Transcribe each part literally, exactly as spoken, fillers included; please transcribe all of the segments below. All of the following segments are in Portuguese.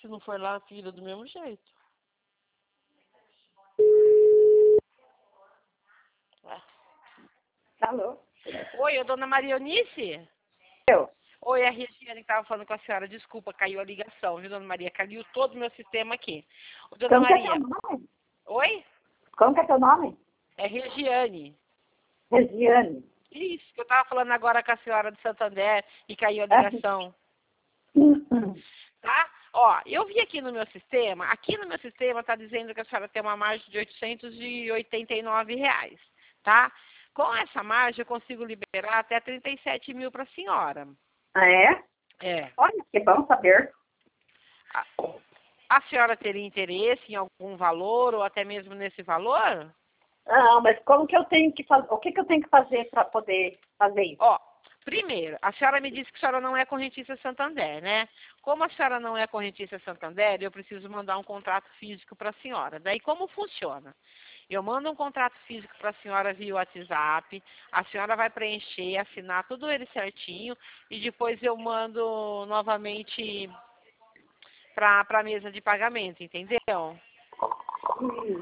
Se não for lá, tira do mesmo jeito. Ué. Alô? Oi, é dona Maria Eunice? Eu. Oi, é a Regiane que estava falando com a senhora. Desculpa, caiu a ligação, viu, dona Maria? Caiu todo o meu sistema aqui. Ô, dona Como que é Maria. teu nome? Oi? Como que é teu nome? É Regiane. Regiane. Isso, que eu estava falando agora com a senhora de Santander e caiu a É. ligação. Hum, hum. Tá? Ó, eu vi aqui no meu sistema, aqui no meu sistema está dizendo que a senhora tem uma margem de oitocentos e oitenta e nove reais, tá? Com essa margem eu consigo liberar até trinta e sete mil para a senhora. Ah, é? É. Olha, que bom saber. A, a senhora teria interesse em algum valor ou até mesmo nesse valor? Ah, mas como que eu tenho que fazer? O que que eu tenho que fazer para poder fazer isso? Ó, primeiro, a senhora me disse que a senhora não é correntista Santander, né? Como a senhora não é correntista Santander, eu preciso mandar um contrato físico para a senhora. Daí, como funciona? Eu mando um contrato físico para a senhora via WhatsApp, a senhora vai preencher, assinar tudo ele certinho e depois eu mando novamente para a mesa de pagamento, entendeu? Hum.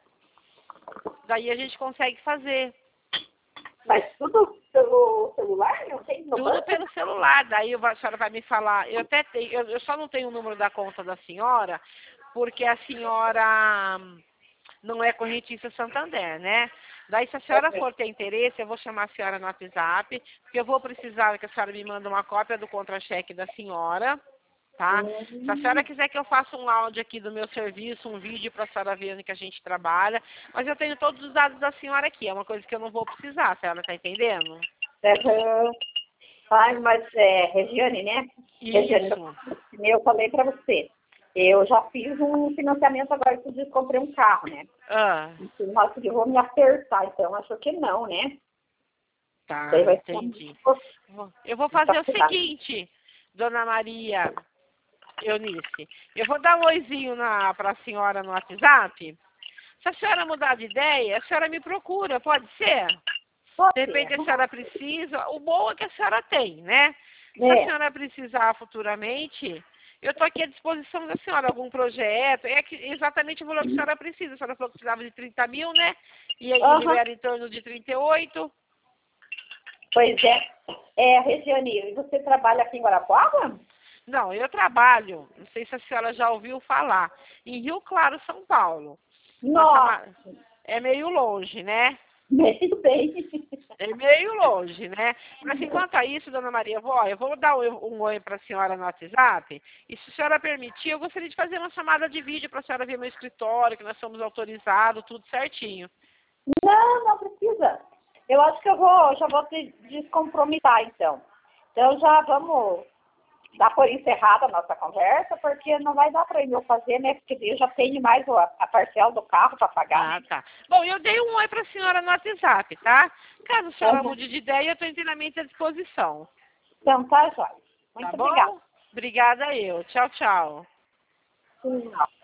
Daí a gente consegue fazer. Mas tudo pelo celular? Não tem no Tudo banco? pelo celular, daí a senhora vai me falar, eu até tenho, eu, eu só não tenho o número da conta da senhora, porque a senhora não é correntista Santander, né? Daí se a senhora for ter interesse, eu vou chamar a senhora no WhatsApp, porque eu vou precisar que a senhora me mande uma cópia do contra-cheque da senhora, tá? Se a senhora quiser que eu faça um áudio aqui do meu serviço, um vídeo para a senhora ver onde que a gente trabalha, mas eu tenho todos os dados da senhora aqui, é uma coisa que eu não vou precisar, a senhora tá entendendo? Uhum. Ai, mas é, Regiane, né? Regiane, Isso. eu falei para você. Eu já fiz um financiamento agora, que eu comprei um carro, né? Ah, Então, nossa, eu vou me acertar, então acho que não, né? tá, Daí vai ser entendi. muito Eu vou fazer o facilidade. seguinte, dona Maria Eunice. Eu vou dar um oizinho para a senhora no WhatsApp. Se a senhora mudar de ideia, a senhora me procura, pode ser? De Pode ser. repente a senhora precisa. O bom é que a senhora tem, né? Se a É. senhora precisar futuramente, eu estou aqui à disposição da senhora. Algum projeto, é que exatamente o valor que a senhora precisa. A senhora falou que precisava de trinta mil, né? E aí Aham. libera em torno de trinta e oito. Pois é. É, Regiane, e você trabalha aqui em Guarapuava? Não, eu trabalho, não sei se a senhora já ouviu falar, em Rio Claro, São Paulo. Nossa, Nossa, ma- é meio longe, né? meio bem. É meio longe, né? Mas enquanto a isso, dona Maria, vó, eu vou dar um, um oi para a senhora no WhatsApp. E se a senhora permitir, eu gostaria de fazer uma chamada de vídeo para a senhora ver meu escritório, que nós somos autorizados, tudo certinho. Não, não precisa. Eu acho que eu vou, já vou te descomprometer, então. Então já vamos dar por encerrada a nossa conversa, porque não vai dar para eu fazer, né? Porque eu já tenho mais a, a parcela do carro para pagar. Ah, tá. Bom, eu dei um oi para a senhora no WhatsApp, tá? Caso a senhora Uhum. mude de ideia, eu estou inteiramente à disposição. Então tá, Jóia. Tá Muito obrigada. bom? Obrigada eu. Tchau, tchau. Tchau.